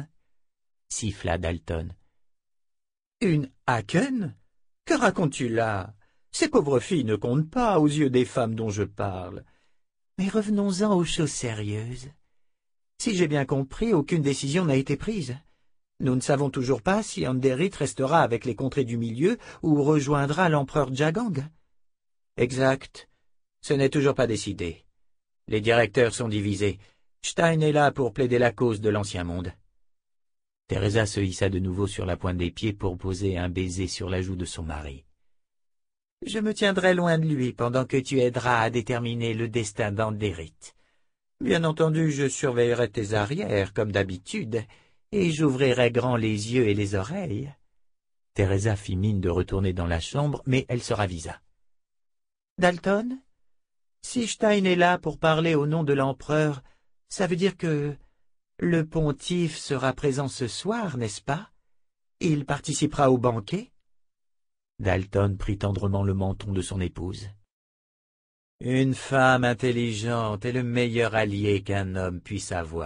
Speaker 1: siffla Dalton. « Une Haken? Que racontes-tu là? Ces pauvres filles ne comptent pas aux yeux des femmes dont je parle. Mais revenons-en aux choses sérieuses. Si j'ai bien compris, aucune décision n'a été prise. Nous ne savons toujours pas si Anderith restera avec les contrées du milieu ou rejoindra l'empereur Jagang. » « Exact. Ce n'est toujours pas décidé. Les directeurs sont divisés. Stein est là pour plaider la cause de l'ancien monde. » Teresa se hissa de nouveau sur la pointe des pieds pour poser un baiser sur la joue de son mari. « Je me tiendrai loin de lui pendant que tu aideras à déterminer le destin d'Anderith. Bien entendu, je surveillerai tes arrières, comme d'habitude, et j'ouvrirai grand les yeux et les oreilles. » Teresa fit mine de retourner dans la chambre, mais elle se ravisa. « Dalton, si Stein est là pour parler au nom de l'empereur, ça veut dire que le pontife sera présent ce soir, n'est-ce pas? Il participera au banquet? » Dalton prit tendrement le menton de son épouse. « Une femme intelligente est le meilleur allié qu'un homme puisse avoir. »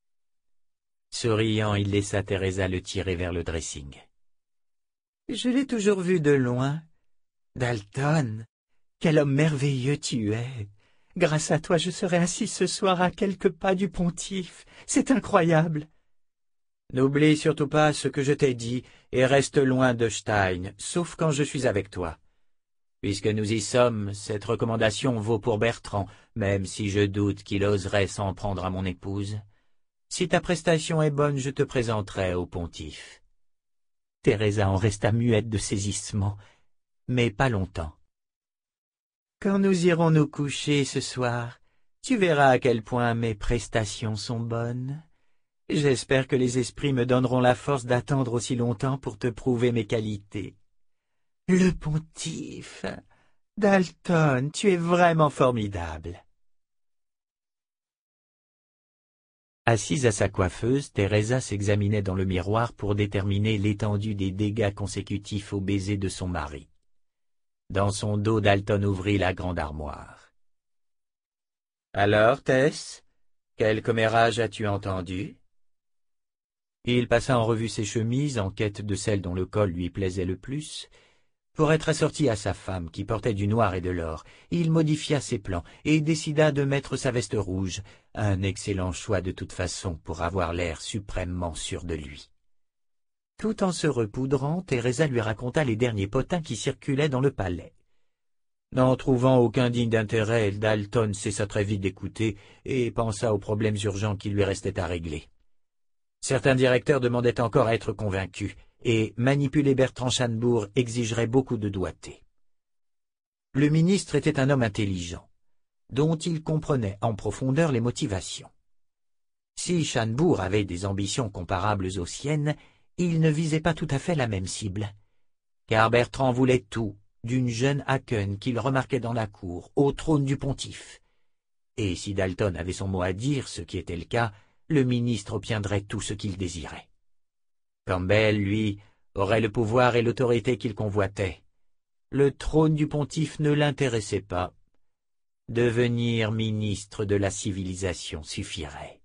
Speaker 1: Souriant, il laissa Teresa le tirer vers le dressing. « Je l'ai toujours vu de loin. Dalton, quel homme merveilleux tu es! Grâce à toi, je serai assis ce soir à quelques pas du pontife. C'est incroyable. » « N'oublie surtout pas ce que je t'ai dit et reste loin de Stein, sauf quand je suis avec toi. Puisque nous y sommes, cette recommandation vaut pour Bertrand, même si je doute qu'il oserait s'en prendre à mon épouse. Si ta prestation est bonne, je te présenterai au pontife. » Teresa en resta muette de saisissement, mais pas longtemps. « Quand nous irons nous coucher ce soir, tu verras à quel point mes prestations sont bonnes. J'espère que les esprits me donneront la force d'attendre aussi longtemps pour te prouver mes qualités. Le pontife! Dalton, tu es vraiment formidable. » Assise à sa coiffeuse, Teresa s'examinait dans le miroir pour déterminer l'étendue des dégâts consécutifs au baiser de son mari. Dans son dos, Dalton ouvrit la grande armoire. « Alors, Tess, quel commérage as-tu entendu ?» Il passa en revue ses chemises en quête de celle dont le col lui plaisait le plus. Pour être assorti à sa femme, qui portait du noir et de l'or, il modifia ses plans et décida de mettre sa veste rouge, un excellent choix de toute façon pour avoir l'air suprêmement sûr de lui. Tout en se repoudrant, Teresa lui raconta les derniers potins qui circulaient dans le palais. N'en trouvant aucun digne d'intérêt, Dalton cessa très vite d'écouter et pensa aux problèmes urgents qui lui restaient à régler. Certains directeurs demandaient encore à être convaincus, et manipuler Bertrand Schanbourg exigerait beaucoup de doigté. Le ministre était un homme intelligent, dont il comprenait en profondeur les motivations. Si Schanbourg avait des ambitions comparables aux siennes, il ne visait pas tout à fait la même cible, car Bertrand voulait tout d'une jeune Haken qu'il remarquait dans la cour, au trône du pontife. Et si Dalton avait son mot à dire, ce qui était le cas, le ministre obtiendrait tout ce qu'il désirait. Campbell, lui, aurait le pouvoir et l'autorité qu'il convoitait. Le trône du pontife ne l'intéressait pas. Devenir ministre de la civilisation suffirait.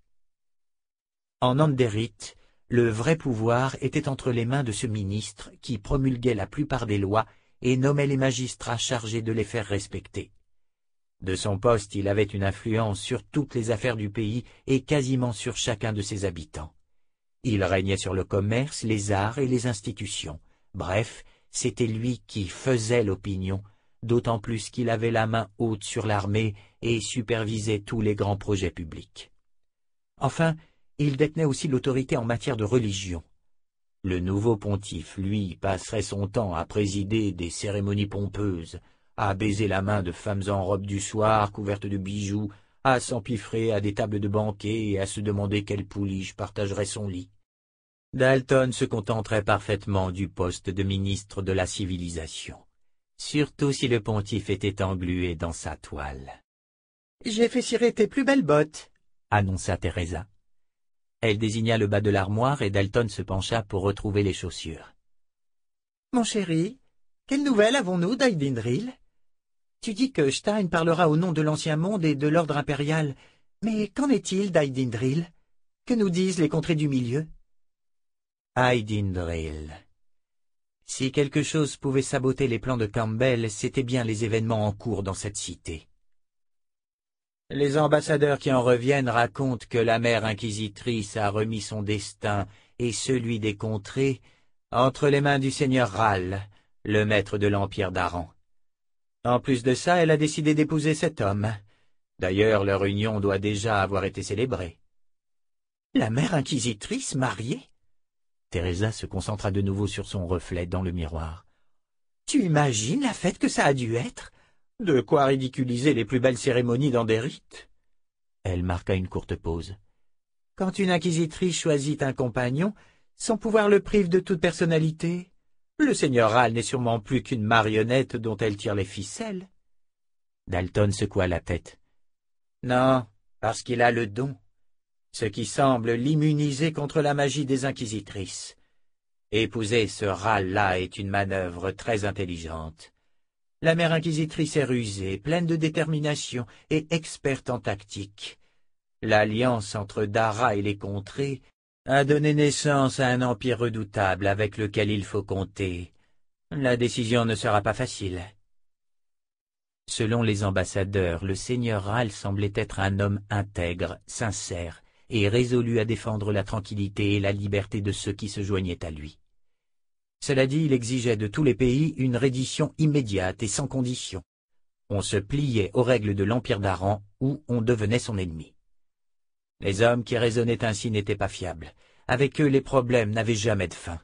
Speaker 1: En Anderith, le vrai pouvoir était entre les mains de ce ministre qui promulguait la plupart des lois et nommait les magistrats chargés de les faire respecter. De son poste, il avait une influence sur toutes les affaires du pays et quasiment sur chacun de ses habitants. Il régnait sur le commerce, les arts et les institutions. Bref, c'était lui qui faisait l'opinion, d'autant plus qu'il avait la main haute sur l'armée et supervisait tous les grands projets publics. Enfin, il détenait aussi l'autorité en matière de religion. Le nouveau pontife, lui, passerait son temps à présider des cérémonies pompeuses, à baiser la main de femmes en robe du soir, couvertes de bijoux, à s'empiffrer à des tables de banquet et à se demander quelle pouliche partagerait son lit. Dalton se contenterait parfaitement du poste de ministre de la civilisation, surtout si le pontife était englué dans sa toile. « J'ai fait cirer tes plus belles bottes », annonça Teresa. Elle désigna le bas de l'armoire et Dalton se pencha pour retrouver les chaussures. « Mon chéri, quelle nouvelle avons-nous d'Eidindril? Tu dis que Stein parlera au nom de l'Ancien Monde et de l'Ordre impérial, mais qu'en est-il d'Eidindril? Que nous disent les contrées du milieu? » Eidindril. Si quelque chose pouvait saboter les plans de Campbell, c'étaient bien les événements en cours dans cette cité. Les ambassadeurs qui en reviennent racontent que la mère inquisitrice a remis son destin et celui des contrées entre les mains du seigneur Ral, le maître de l'Empire d'Aran. En plus de ça, elle a décidé d'épouser cet homme. D'ailleurs, leur union doit déjà avoir été célébrée. La mère inquisitrice mariée? Teresa se concentra de nouveau sur son reflet dans le miroir. Tu imagines la fête que ça a dû être? De quoi ridiculiser les plus belles cérémonies dans des rites. Elle marqua une courte pause. Quand une inquisitrice choisit un compagnon, son pouvoir le prive de toute personnalité. Le seigneur Ral n'est sûrement plus qu'une marionnette dont elle tire les ficelles. Dalton secoua la tête. Non, parce qu'il a le don, ce qui semble l'immuniser contre la magie des inquisitrices. Épouser ce Ral-là est une manœuvre très intelligente. La mère inquisitrice est rusée, pleine de détermination et experte en tactique. L'alliance entre Dara et les contrées a donné naissance à un empire redoutable avec lequel il faut compter. La décision ne sera pas facile. Selon les ambassadeurs, le seigneur Ral semblait être un homme intègre, sincère et résolu à défendre la tranquillité et la liberté de ceux qui se joignaient à lui. Cela dit, il exigeait de tous les pays une reddition immédiate et sans condition. On se pliait aux règles de l'Empire d'Aran ou on devenait son ennemi. Les hommes qui raisonnaient ainsi n'étaient pas fiables. Avec eux, les problèmes n'avaient jamais de fin.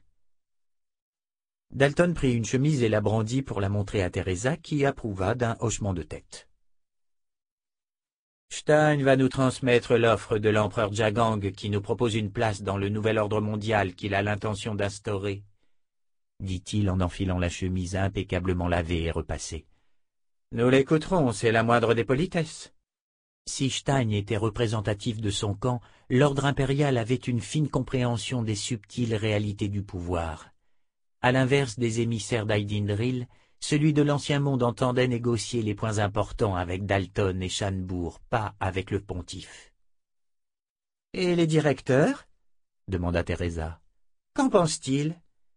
Speaker 1: Dalton prit une chemise et la brandit pour la montrer à Teresa, qui approuva d'un hochement de tête. Stein va nous transmettre l'offre de l'empereur Jagang qui nous propose une place dans le nouvel ordre mondial qu'il a l'intention d'instaurer, dit-il en enfilant la chemise impeccablement lavée et repassée. Nous l'écouterons, c'est la moindre des politesses. Si Stein était représentatif de son camp, l'ordre impérial avait une fine compréhension des subtiles réalités du pouvoir. À l'inverse des émissaires d'Eidindril, celui de l'Ancien Monde entendait négocier les points importants avec Dalton et Shanbourg, pas avec le pontife. « Et les directeurs ?» demanda Teresa. « Qu'en pense-t-il »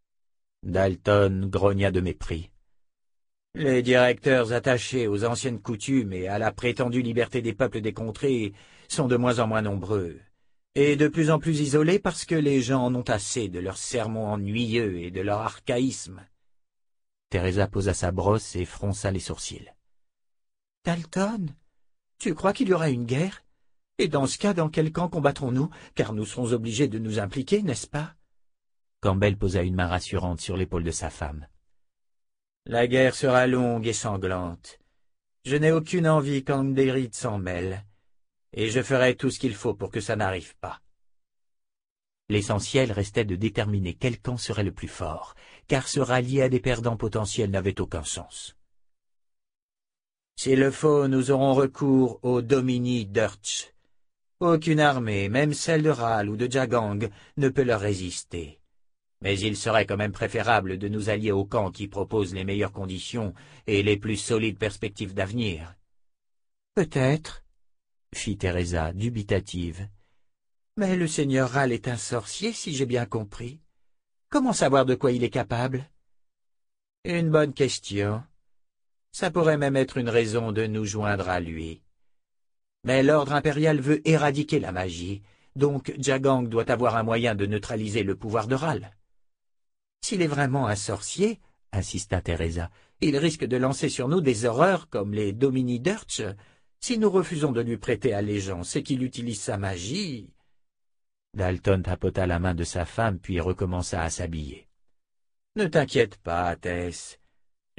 Speaker 1: Dalton grogna de mépris. Les directeurs attachés aux anciennes coutumes et à la prétendue liberté des peuples des contrées sont de moins en moins nombreux, et de plus en plus isolés parce que les gens en ont assez de leurs sermons ennuyeux et de leur archaïsme. Teresa posa sa brosse et fronça les sourcils. « Dalton, tu crois qu'il y aura une guerre? Et dans ce cas, dans quel camp combattrons-nous? Car nous serons obligés de nous impliquer, n'est-ce pas ?» Campbell posa une main rassurante sur l'épaule de sa femme. La guerre sera longue et sanglante. Je n'ai aucune envie qu'Anderit s'en mêle, et je ferai tout ce qu'il faut pour que ça n'arrive pas. L'essentiel restait de déterminer quel camp serait le plus fort, car se rallier à des perdants potentiels n'avait aucun sens. S'il le faut, nous aurons recours aux Domini Dirch. Aucune armée, même celle de Ral ou de Jagang, ne peut leur résister. Mais il serait quand même préférable de nous allier au camp qui propose les meilleures conditions et les plus solides perspectives d'avenir. Peut-être, fit Teresa, dubitative. Mais le seigneur Ral est un sorcier, si j'ai bien compris. Comment savoir de quoi il est capable? Une bonne question. Ça pourrait même être une raison de nous joindre à lui. Mais l'ordre impérial veut éradiquer la magie, donc Jagang doit avoir un moyen de neutraliser le pouvoir de Ral. S'il est vraiment un sorcier, insista Teresa, il risque de lancer sur nous des horreurs comme les Domini Dirch. Si nous refusons de lui prêter allégeance et qu'il utilise sa magie... Dalton tapota la main de sa femme puis recommença à s'habiller. Ne t'inquiète pas, Tess.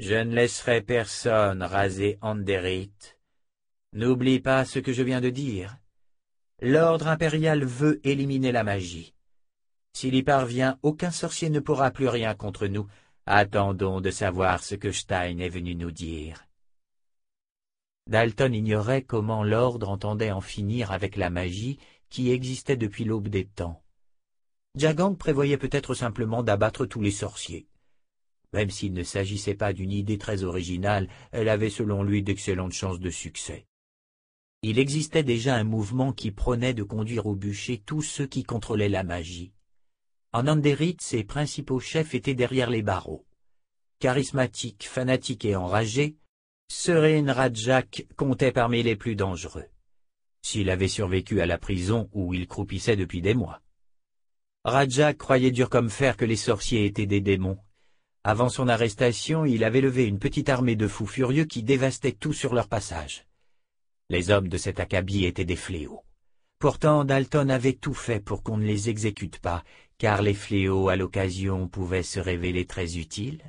Speaker 1: Je ne laisserai personne raser Anderith. N'oublie pas ce que je viens de dire. L'ordre impérial veut éliminer la magie. S'il y parvient, aucun sorcier ne pourra plus rien contre nous. Attendons de savoir ce que Stein est venu nous dire. Dalton ignorait comment l'ordre entendait en finir avec la magie qui existait depuis l'aube des temps. Jagang prévoyait peut-être simplement d'abattre tous les sorciers. Même s'il ne s'agissait pas d'une idée très originale, elle avait selon lui d'excellentes chances de succès. Il existait déjà un mouvement qui prônait de conduire au bûcher tous ceux qui contrôlaient la magie. En Anderith, ses principaux chefs étaient derrière les barreaux. Charismatique, fanatique et enragé, Serene Rajak comptait parmi les plus dangereux. S'il avait survécu à la prison où il croupissait depuis des mois. Rajak croyait dur comme fer que les sorciers étaient des démons. Avant son arrestation, il avait levé une petite armée de fous furieux qui dévastaient tout sur leur passage. Les hommes de cet acabit étaient des fléaux. Pourtant, Dalton avait tout fait pour qu'on ne les exécute pas, car les fléaux, à l'occasion, pouvaient se révéler très utiles.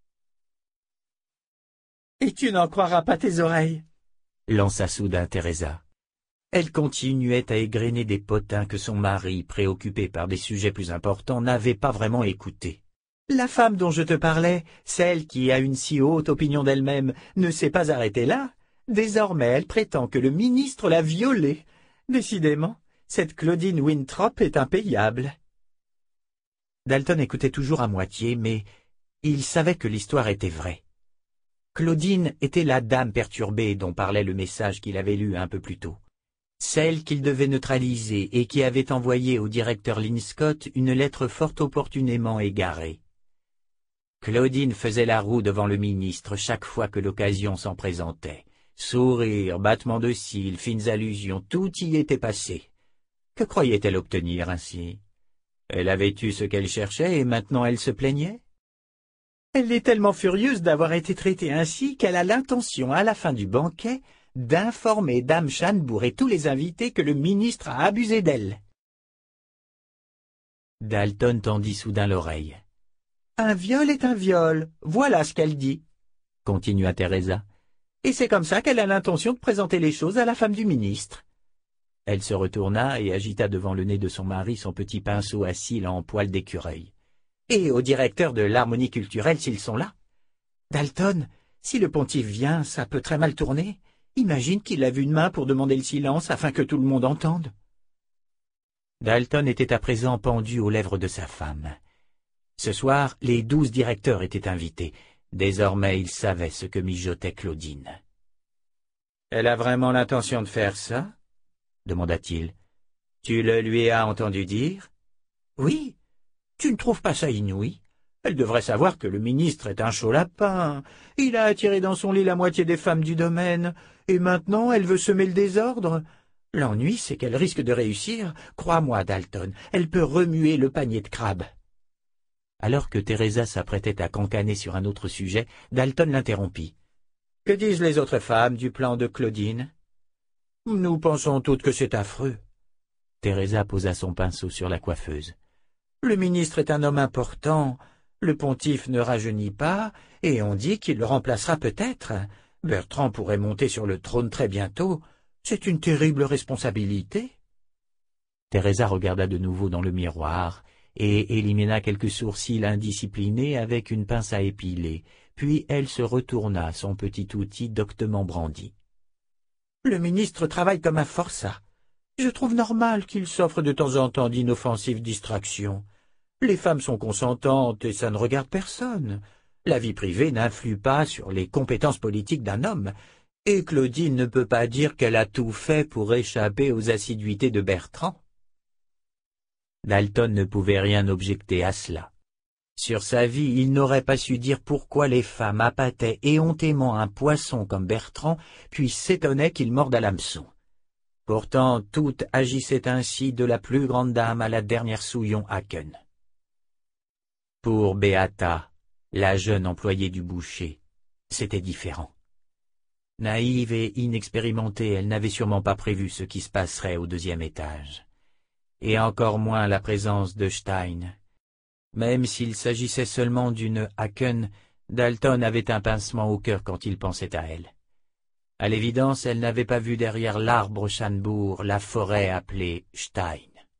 Speaker 1: « Et tu n'en croiras pas tes oreilles !» lança soudain Teresa. Elle continuait à égrener des potins que son mari, préoccupé par des sujets plus importants, n'avait pas vraiment écoutés. La femme dont je te parlais, celle qui a une si haute opinion d'elle-même, ne s'est pas arrêtée là. Désormais, elle prétend que le ministre l'a violée. Décidément, cette Claudine Winthrop est impayable. Dalton écoutait toujours à moitié, mais il savait que l'histoire était vraie. Claudine était la dame perturbée dont parlait le message qu'il avait lu un peu plus tôt. Celle qu'il devait neutraliser et qui avait envoyé au directeur Linscott une lettre fort opportunément égarée. Claudine faisait la roue devant le ministre chaque fois que l'occasion s'en présentait. Sourires, battements de cils, fines allusions, tout y était passé. Que croyait-elle obtenir ainsi? Elle avait eu ce qu'elle cherchait et maintenant elle se plaignait? Elle est tellement furieuse d'avoir été traitée ainsi qu'elle a l'intention, à la fin du banquet, d'informer Dame Chanbourg et tous les invités que le ministre a abusé d'elle. Dalton tendit soudain l'oreille. « Un viol est un viol, voilà ce qu'elle dit, » continua Teresa. « Et c'est comme ça qu'elle a l'intention de présenter les choses à la femme du ministre. » Elle se retourna et agita devant le nez de son mari son petit pinceau à cils en poil d'écureuil. « Et au directeur de l'harmonie culturelle s'ils sont là. Dalton, si le pontife vient, ça peut très mal tourner. Imagine qu'il lève une main pour demander le silence afin que tout le monde entende. » Dalton était à présent pendu aux lèvres de sa femme. Ce soir, les 12 directeurs étaient invités. Désormais, il savait ce que mijotait Claudine. « Elle a vraiment l'intention de faire ça ?» demanda-t-il. « Tu le lui as entendu dire ?»« Oui. Tu ne trouves pas ça inouï? Elle devrait savoir que le ministre est un chaud lapin. Il a attiré dans son lit la moitié des femmes du domaine, et maintenant elle veut semer le désordre. L'ennui, c'est qu'elle risque de réussir. Crois-moi, Dalton, elle peut remuer le panier de crabes. » Alors que Teresa s'apprêtait à cancaner sur un autre sujet, Dalton l'interrompit. « Que disent les autres femmes du plan de Claudine ?»« Nous pensons toutes que c'est affreux. » Teresa posa son pinceau sur la coiffeuse. « Le ministre est un homme important. Le pontife ne rajeunit pas, et on dit qu'il le remplacera peut-être. Bertrand pourrait monter sur le trône très bientôt. C'est une terrible responsabilité. » Teresa regarda de nouveau dans le miroir et élimina quelques sourcils indisciplinés avec une pince à épiler, puis elle se retourna, son petit outil doctement brandi. « Le ministre travaille comme un forçat. Je trouve normal qu'il s'offre de temps en temps d'inoffensives distractions. Les femmes sont consentantes et ça ne regarde personne. La vie privée n'influe pas sur les compétences politiques d'un homme, et Claudine ne peut pas dire qu'elle a tout fait pour échapper aux assiduités de Bertrand. » Dalton ne pouvait rien objecter à cela. Sur sa vie, il n'aurait pas su dire pourquoi les femmes appâtaient éhontément un poisson comme Bertrand, puis s'étonnaient qu'il morde à l'hameçon. Pourtant, toutes agissaient ainsi de la plus grande dame à la dernière souillon Haken. Pour Beata, la jeune employée du boucher, c'était différent. Naïve et inexpérimentée, elle n'avait sûrement pas prévu ce qui se passerait au 2e étage. Et encore moins la présence de Stein. Même s'il s'agissait seulement d'une Haken, Dalton avait un pincement au cœur quand il pensait à elle. À l'évidence, elle n'avait pas vu derrière l'arbre Schanbourg la forêt appelée Stein.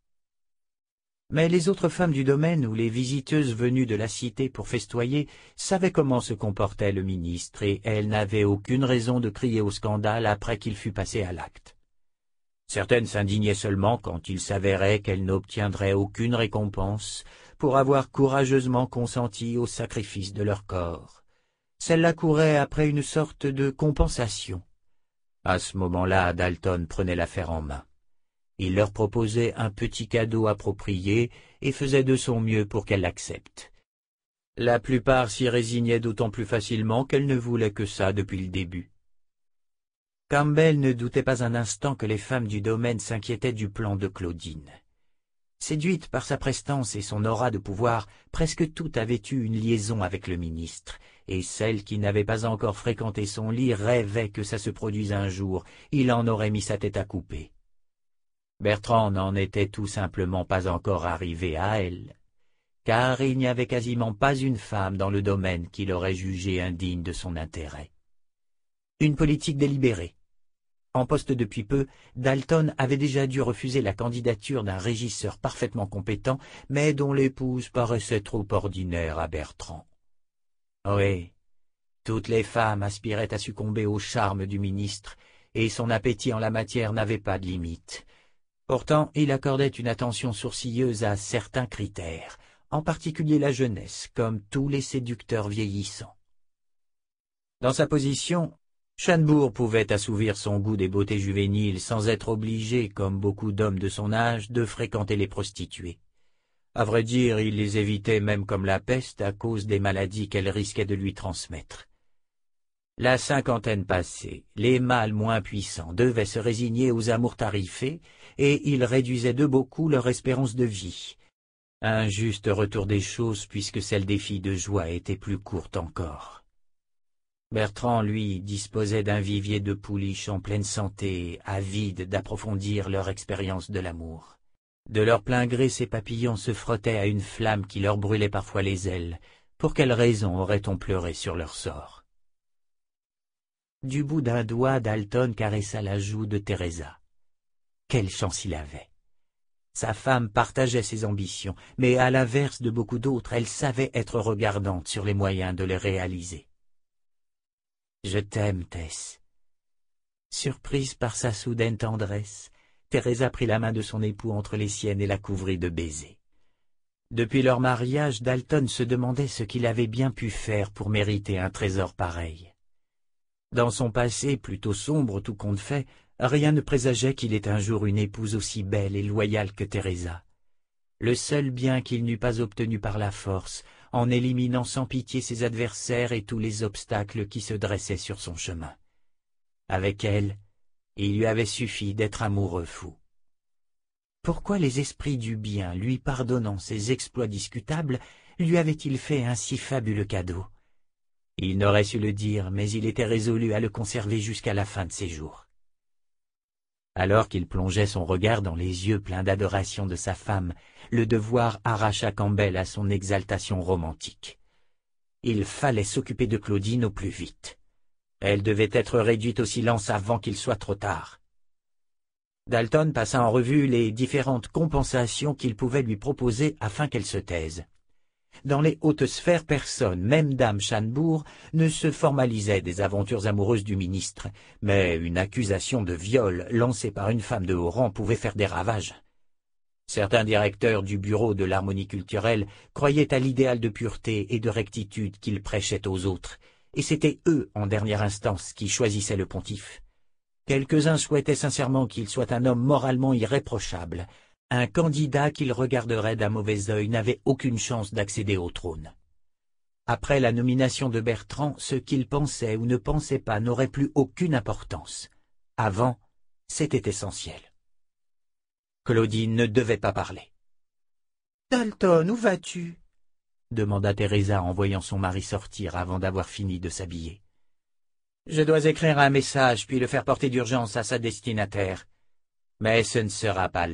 Speaker 1: Mais les autres femmes du domaine ou les visiteuses venues de la cité pour festoyer savaient comment se comportait le ministre et elles n'avaient aucune raison de crier au scandale après qu'il fût passé à l'acte. Certaines s'indignaient seulement quand il s'avérait qu'elles n'obtiendraient aucune récompense pour avoir courageusement consenti au sacrifice de leur corps. Celle-là courait après une sorte de compensation. À ce moment-là, Dalton prenait l'affaire en main. Il leur proposait un petit cadeau approprié et faisait de son mieux pour qu'elles l'acceptent. La plupart s'y résignaient d'autant plus facilement qu'elles ne voulaient que ça depuis le début. Campbell ne doutait pas un instant que les femmes du domaine s'inquiétaient du plan de Claudine. Séduites par sa prestance et son aura de pouvoir, presque toutes avaient eu une liaison avec le ministre, et celles qui n'avaient pas encore fréquenté son lit rêvaient que ça se produise un jour, il en aurait mis sa tête à couper. Bertrand n'en était tout simplement pas encore arrivé à elle, car il n'y avait quasiment pas une femme dans le domaine qu'il aurait jugée indigne de son intérêt. Une politique délibérée. En poste depuis peu, Dalton avait déjà dû refuser la candidature d'un régisseur parfaitement compétent, mais dont l'épouse paraissait trop ordinaire à Bertrand. Oui, toutes les femmes aspiraient à succomber au charme du ministre, et son appétit en la matière n'avait pas de limite. Pourtant, il accordait une attention sourcilleuse à certains critères, en particulier la jeunesse, comme tous les séducteurs vieillissants. Dans sa position, Schanbourg pouvait assouvir son goût des beautés juvéniles sans être obligé, comme beaucoup d'hommes de son âge, de fréquenter les prostituées. À vrai dire, il les évitait même comme la peste à cause des maladies qu'elles risquaient de lui transmettre. La cinquantaine passée, les mâles moins puissants devaient se résigner aux amours tarifés et ils réduisaient de beaucoup leur espérance de vie. Un juste retour des choses puisque celle des filles de joie était plus courte encore. Bertrand, lui, disposait d'un vivier de pouliches en pleine santé, avides d'approfondir leur expérience de l'amour. De leur plein gré, ces papillons se frottaient à une flamme qui leur brûlait parfois les ailes. Pour quelle raison aurait-on pleuré sur leur sort? Du bout d'un doigt, Dalton caressa la joue de Teresa. Quelle chance il avait! Sa femme partageait ses ambitions, mais à l'inverse de beaucoup d'autres, elle savait être regardante sur les moyens de les réaliser. « Je t'aime, Tess. » Surprise par sa soudaine tendresse, Teresa prit la main de son époux entre les siennes et la couvrit de baisers. Depuis leur mariage, Dalton se demandait ce qu'il avait bien pu faire pour mériter un trésor pareil. Dans son passé plutôt sombre tout compte fait, rien ne présageait qu'il ait un jour une épouse aussi belle et loyale que Teresa. Le seul bien qu'il n'eût pas obtenu par la force, en éliminant sans pitié ses adversaires et tous les obstacles qui se dressaient sur son chemin. Avec elle, il lui avait suffi d'être amoureux fou. Pourquoi les esprits du bien, lui pardonnant ses exploits discutables, lui avaient-ils fait un si fabuleux cadeau? Il n'aurait su le dire, mais il était résolu à le conserver jusqu'à la fin de ses jours. Alors qu'il plongeait son regard dans les yeux pleins d'adoration de sa femme, le devoir arracha Campbell à son exaltation romantique. Il fallait s'occuper de Claudine au plus vite. Elle devait être réduite au silence avant qu'il soit trop tard. Dalton passa en revue les différentes compensations qu'il pouvait lui proposer afin qu'elle se taise. Dans les hautes sphères, personne, même dame Schanbourg, ne se formalisait des aventures amoureuses du ministre, mais une accusation de viol lancée par une femme de haut rang pouvait faire des ravages. Certains directeurs du bureau de l'harmonie culturelle croyaient à l'idéal de pureté et de rectitude qu'il prêchait aux autres, et c'étaient eux, en dernière instance, qui choisissaient le pontife. Quelques-uns souhaitaient sincèrement qu'il soit un homme moralement irréprochable. Un candidat qu'il regarderait d'un mauvais œil n'avait aucune chance d'accéder au trône. Après la nomination de Bertrand, ce qu'il pensait ou ne pensait pas n'aurait plus aucune importance. Avant, c'était essentiel. Claudine ne devait pas parler. « Dalton, où vas-tu » demanda Teresa en voyant son mari sortir avant d'avoir fini de s'habiller. « Je dois écrire un message puis le faire porter d'urgence à sa destinataire. Mais ce ne sera pas long. »